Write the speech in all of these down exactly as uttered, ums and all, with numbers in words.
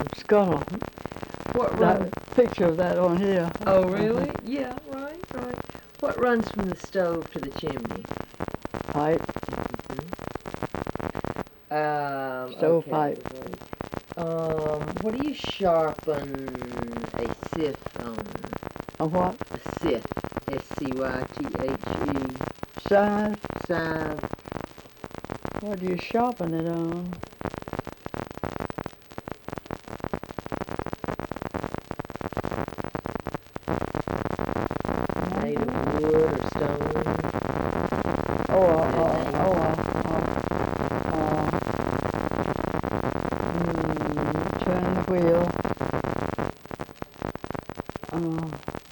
scuttle. What runs? That picture of that on here. Oh, really? Yeah, right, right. What runs from the stove to the chimney? Pipe, Um, stove okay, pipe. right. Um, what do you sharpen a scythe on? A what? A scythe. S C Y T H E. Size. Scythe. What do you sharpen it on? Made of wood or stone. Oh, uh, Is it uh, named? oh, uh, uh, uh, mm, turn the wheel. Uh,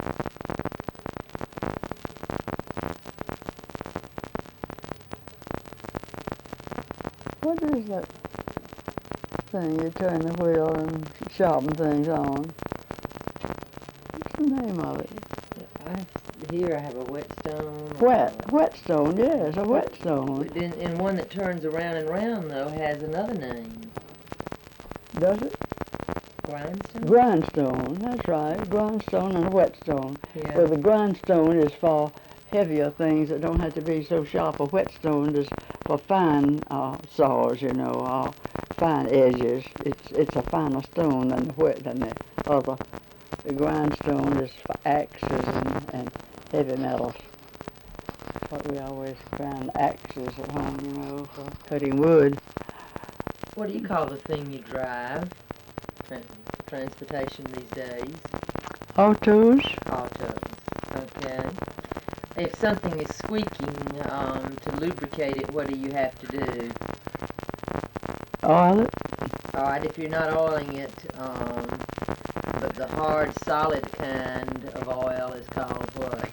what is that thing you turn the wheel and sharpen things on? What's the name of it? I, here I have a whetstone. Whet, whetstone, yes, a whetstone. And, and one that turns around and round, though, has another name. Does it? Grindstone? Grindstone, that's right, grindstone and a whetstone. Yeah. Well, the grindstone is for heavier things that don't have to be so sharp. A whetstone is for fine uh, saws, you know, uh, fine edges. It's it's a finer stone than the whet than the other. The grindstone is for axes and, and heavy metals. What we always grind axes at home, you know, for cutting wood. What do you call the thing you drive? Tran transportation these days? Autos. Autos. Okay. If something is squeaking, um, to lubricate it, what do you have to do? Oil it. Alright, if you're not oiling it, um, but the hard, solid kind of oil is called what?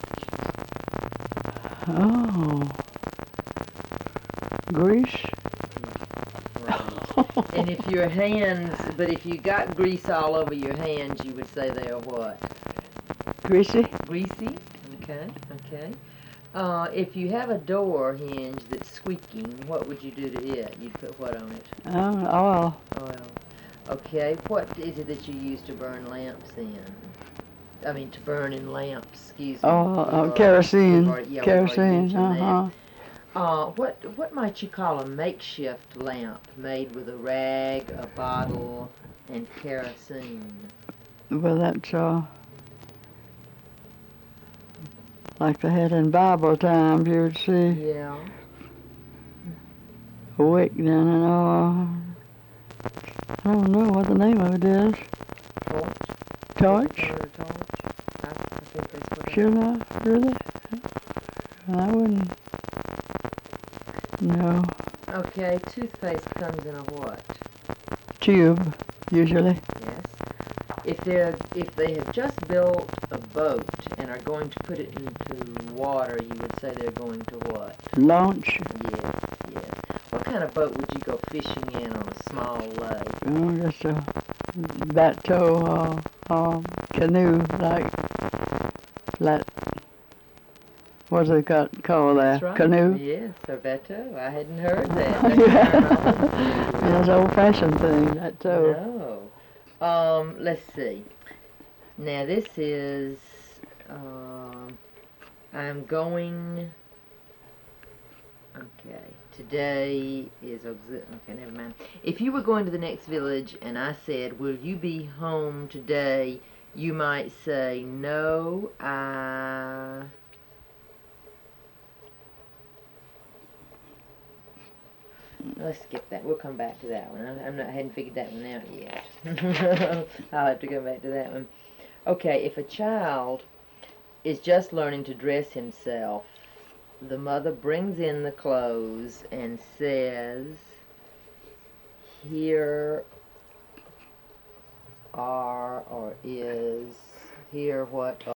Oh. Grease. Right. And if your hands, but if you got grease all over your hands, you would say they are what? Greasy. Greasy? Okay, okay. Uh, if you have a door hinge that's squeaking, what would you do to it? You'd put what on it? Oh, oil. Oil. Okay, what is it that you use to burn lamps in? I mean, to burn in lamps, excuse me. Oh, uh, We've kerosene. already- yeah, we've already Kerosene, mentioned that. uh-huh. Uh, what what might you call a makeshift lamp made with a rag, a bottle, and kerosene? Well, that's, uh, like they had in Bible times, you would see Yeah. a wick then and, uh, I don't know what the name of it is. Torch? Torch? Is it called a torch? I, I think that's what Should I? Really? I wouldn't. No. Okay, toothpaste comes in a what? Tube, usually. Yes. If they're if they have just built a boat and are going to put it into water, you would say they're going to what? Launch. Yes, yes. What kind of boat would you go fishing in on a small lake? Oh, just a bateau, uh, uh, canoe, like, flat. What's it got, called there? That's right. Canoe? Yes, a bateau. I hadn't heard that. That's Yeah. Yeah, it's an old-fashioned thing, that toe. No. Um, let's see. Now this is, um, I'm going, okay, today is, okay, never mind. If you were going to the next village and I said, will you be home today, you might say, no, I... Let's skip that. We'll come back to that one. I, I'm not, I hadn't figured that one out yet. I'll have to go back to that one. Okay, if a child is just learning to dress himself, the mother brings in the clothes and says, here are or is, here what